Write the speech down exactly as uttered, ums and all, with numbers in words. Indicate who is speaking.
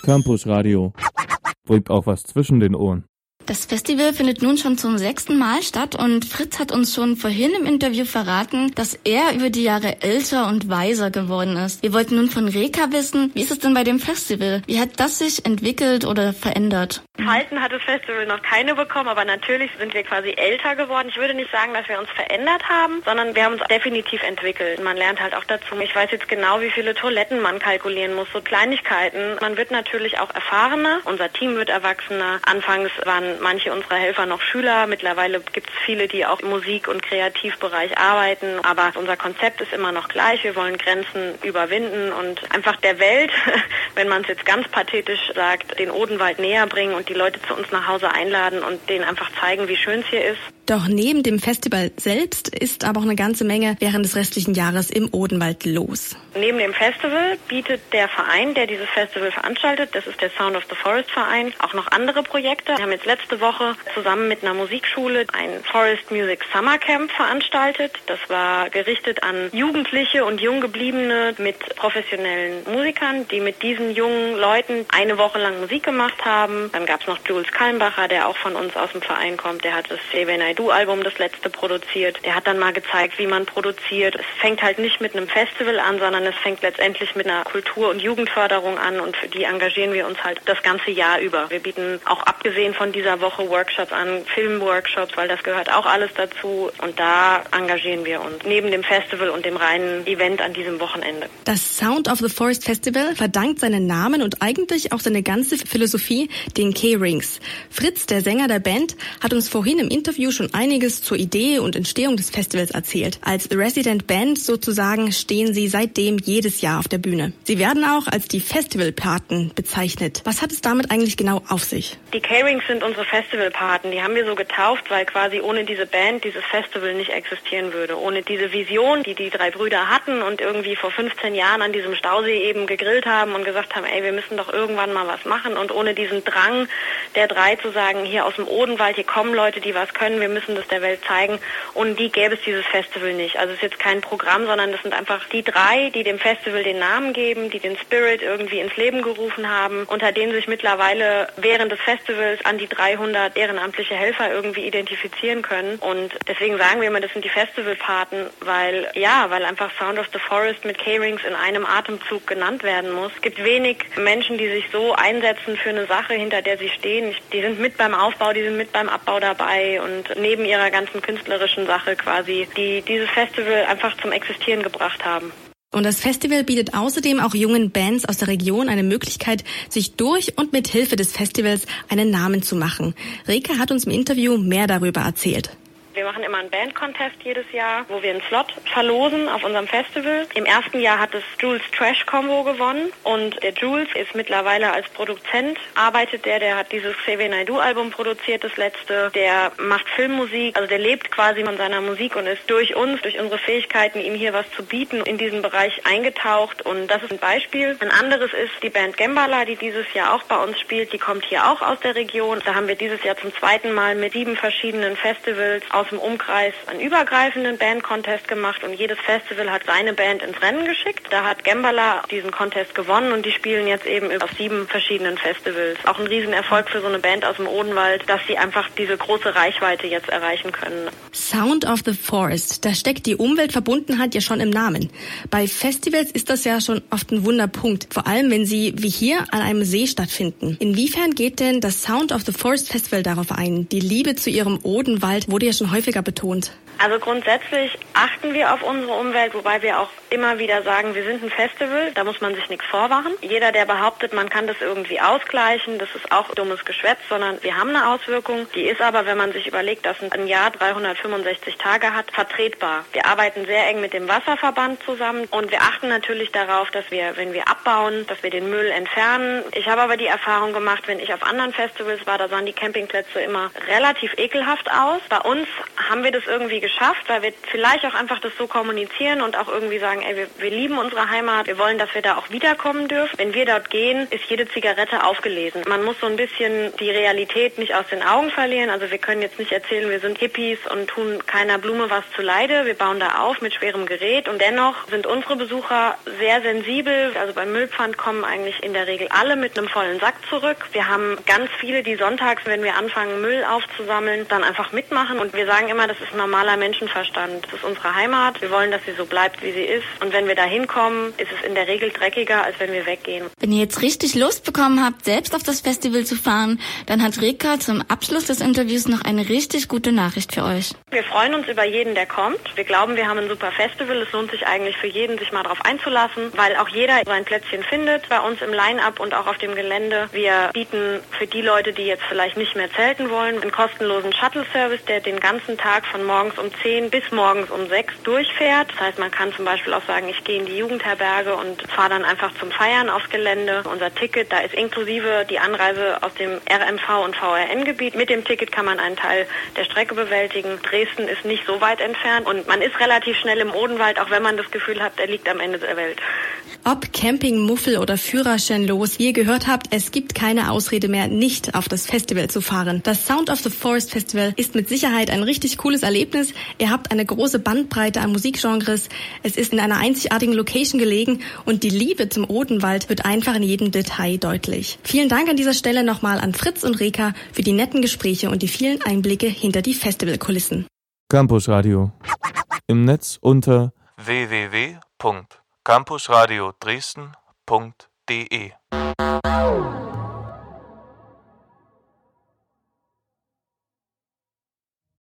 Speaker 1: Campus Radio. Bringt auch was zwischen den Ohren.
Speaker 2: Das Festival findet nun schon zum sechsten Mal statt und Fritz hat uns schon vorhin im Interview verraten, dass er über die Jahre älter und weiser geworden ist. Wir wollten nun von Reka wissen, wie ist es denn bei dem Festival? Wie hat das sich entwickelt oder verändert?
Speaker 3: Falten hat das Festival noch keine bekommen, aber natürlich sind wir quasi älter geworden. Ich würde nicht sagen, dass wir uns verändert haben, sondern wir haben uns definitiv entwickelt. Man lernt halt auch dazu. Ich weiß jetzt genau, wie viele Toiletten man kalkulieren muss, so Kleinigkeiten. Man wird natürlich auch erfahrener, unser Team wird erwachsener. Anfangs waren manche unserer Helfer noch Schüler. Mittlerweile gibt es viele, die auch im Musik- und Kreativbereich arbeiten. Aber unser Konzept ist immer noch gleich. Wir wollen Grenzen überwinden und einfach der Welt, wenn man es jetzt ganz pathetisch sagt, den Odenwald näher bringen und die Leute zu uns nach Hause einladen und denen einfach zeigen, wie schön es hier ist.
Speaker 2: Doch neben dem Festival selbst ist aber auch eine ganze Menge während des restlichen Jahres im Odenwald los.
Speaker 3: Neben dem Festival bietet der Verein, der dieses Festival veranstaltet, das ist der Sound of the Forest Verein, auch noch andere Projekte. Wir haben jetzt letzte Woche zusammen mit einer Musikschule ein Forest Music Summer Camp veranstaltet. Das war gerichtet an Jugendliche und Junggebliebene mit professionellen Musikern, die mit diesen jungen Leuten eine Woche lang Musik gemacht haben. Dann gab es noch Jules Kallenbacher, der auch von uns aus dem Verein kommt. Der hat das Seven I Do Album, das letzte, produziert. Der hat dann mal gezeigt, wie man produziert. Es fängt halt nicht mit einem Festival an, sondern es fängt letztendlich mit einer Kultur- und Jugendförderung an und für die engagieren wir uns halt das ganze Jahr über. Wir bieten auch abgesehen von dieser Woche Workshops an, Filmworkshops, weil das gehört auch alles dazu und da engagieren wir uns. Neben dem Festival und dem reinen Event an diesem Wochenende.
Speaker 2: Das Sound of the Forest Festival verdankt seinen Namen und eigentlich auch seine ganze Philosophie den K-Rings. Fritz, der Sänger der Band, hat uns vorhin im Interview schon einiges zur Idee und Entstehung des Festivals erzählt. Als Resident Band sozusagen stehen sie seitdem jedes Jahr auf der Bühne. Sie werden auch als die Festivalpaten bezeichnet. Was hat es damit eigentlich genau auf sich?
Speaker 3: Die K-Rings sind unsere Festivalpaten. Die haben wir so getauft, weil quasi ohne diese Band dieses Festival nicht existieren würde. Ohne diese Vision, die die drei Brüder hatten und irgendwie vor fünfzehn Jahren an diesem Stausee eben gegrillt haben und gesagt haben, ey, wir müssen doch irgendwann mal was machen. Und ohne diesen Drang der drei zu sagen, hier aus dem Odenwald, hier kommen Leute, die was können, wir müssen das der Welt zeigen. Und die gäbe es dieses Festival nicht. Also es ist jetzt kein Programm, sondern das sind einfach die drei, die dem Festival den Namen geben, die den Spirit irgendwie ins Leben gerufen haben, unter denen sich mittlerweile während des Festivals an die dreihundert ehrenamtliche Helfer irgendwie identifizieren können. Und deswegen sagen wir immer, das sind die Festivalpaten, weil, ja, weil einfach Sound of the Forest mit K-Rings in einem Atemzug genannt werden muss. Es gibt wenig Menschen, die sich so einsetzen für eine Sache, hinter der sie stehen. Die sind mit beim Aufbau, die sind mit beim Abbau dabei und neben ihrer ganzen künstlerischen Sache quasi, die dieses Festival einfach zum Existieren gebracht haben.
Speaker 2: Und das Festival bietet außerdem auch jungen Bands aus der Region eine Möglichkeit, sich durch und mit Hilfe des Festivals einen Namen zu machen. Reka hat uns im Interview mehr darüber erzählt.
Speaker 3: Wir machen immer einen Band-Contest jedes Jahr, wo wir einen Slot verlosen auf unserem Festival. Im ersten Jahr hat es Jules Trash Combo gewonnen und der Jules ist mittlerweile als Produzent, arbeitet der, der hat dieses Seven I Do Album produziert, das letzte, der macht Filmmusik, also der lebt quasi von seiner Musik und ist durch uns, durch unsere Fähigkeiten, ihm hier was zu bieten, in diesen Bereich eingetaucht und das ist ein Beispiel. Ein anderes ist die Band Gembala, die dieses Jahr auch bei uns spielt, die kommt hier auch aus der Region. Da haben wir dieses Jahr zum zweiten Mal mit sieben verschiedenen Festivals aus dem Umkreis einen übergreifenden Band-Contest gemacht und jedes Festival hat seine Band ins Rennen geschickt. Da hat Gembala diesen Contest gewonnen und die spielen jetzt eben auf sieben verschiedenen Festivals. Auch ein Riesenerfolg für so eine Band aus dem Odenwald, dass sie einfach diese große Reichweite jetzt erreichen können.
Speaker 2: Sound of the Forest, da steckt die Umweltverbundenheit ja schon im Namen. Bei Festivals ist das ja schon oft ein Wunderpunkt, vor allem wenn sie wie hier an einem See stattfinden. Inwiefern geht denn das Sound of the Forest Festival darauf ein? Die Liebe zu ihrem Odenwald wurde ja schon häufiger betont.
Speaker 3: Also grundsätzlich achten wir auf unsere Umwelt, wobei wir auch immer wieder sagen, wir sind ein Festival, da muss man sich nichts vormachen. Jeder, der behauptet, man kann das irgendwie ausgleichen, das ist auch dummes Geschwätz, sondern wir haben eine Auswirkung. Die ist aber, wenn man sich überlegt, dass ein Jahr dreihundertfünfundsechzig Tage hat, vertretbar. Wir arbeiten sehr eng mit dem Wasserverband zusammen und wir achten natürlich darauf, dass wir, wenn wir abbauen, dass wir den Müll entfernen. Ich habe aber die Erfahrung gemacht, wenn ich auf anderen Festivals war, da sahen die Campingplätze immer relativ ekelhaft aus. Bei uns haben wir das irgendwie geschafft, weil wir vielleicht auch einfach das so kommunizieren und auch irgendwie sagen, ey, wir, wir lieben unsere Heimat, wir wollen, dass wir da auch wiederkommen dürfen. Wenn wir dort gehen, ist jede Zigarette aufgelesen. Man muss so ein bisschen die Realität nicht aus den Augen verlieren. Also wir können jetzt nicht erzählen, wir sind Hippies und tun keiner Blume was zuleide. Wir bauen da auf mit schwerem Gerät und dennoch sind unsere Besucher sehr sensibel. Also beim Müllpfand kommen eigentlich in der Regel alle mit einem vollen Sack zurück. Wir haben ganz viele, die sonntags, wenn wir anfangen, Müll aufzusammeln, dann einfach mitmachen. Und wir sagen immer, das ist normaler Menschenverstand. Das ist unsere Heimat. Wir wollen, dass sie so bleibt, wie sie ist. Und wenn wir da hinkommen, ist es in der Regel dreckiger, als wenn wir weggehen.
Speaker 4: Wenn ihr jetzt richtig Lust bekommen habt, selbst auf das Festival zu fahren, dann hat Rika zum Abschluss des Interviews noch eine richtig gute Nachricht für euch.
Speaker 3: Wir freuen uns über jeden, der kommt. Wir glauben, wir haben ein super Festival. Es lohnt sich eigentlich für jeden, sich mal drauf einzulassen, weil auch jeder sein Plätzchen findet bei uns im Line-Up und auch auf dem Gelände. Wir bieten für die Leute, die jetzt vielleicht nicht mehr zelten wollen, einen kostenlosen Shuttle-Service, der den ganzen Tag von morgens um zehn bis morgens um sechs durchfährt. Das heißt, man kann zum Beispiel auch sagen, ich gehe in die Jugendherberge und fahre dann einfach zum Feiern aufs Gelände. Unser Ticket, da ist inklusive die Anreise aus dem R M V und V R N-Gebiet. Mit dem Ticket kann man einen Teil der Strecke bewältigen. Dresden ist nicht so weit entfernt und man ist relativ schnell im Odenwald, auch wenn man das Gefühl hat, er liegt am Ende der Welt.
Speaker 2: Ob Camping, Muffel oder Führerschein los, wie ihr gehört habt, es gibt keine Ausrede mehr, nicht auf das Festival zu fahren. Das Sound of the Forest Festival ist mit Sicherheit ein richtig cooles Erlebnis. Ihr habt eine große Bandbreite an Musikgenres. Es ist in einer einzigartigen Location gelegen und die Liebe zum Odenwald wird einfach in jedem Detail deutlich. Vielen Dank an dieser Stelle nochmal an Fritz und Rika für die netten Gespräche und die vielen Einblicke hinter die Festivalkulissen.
Speaker 1: Campus Radio. Im Netz unter
Speaker 5: w w w punkt campusradio dresden punkt d e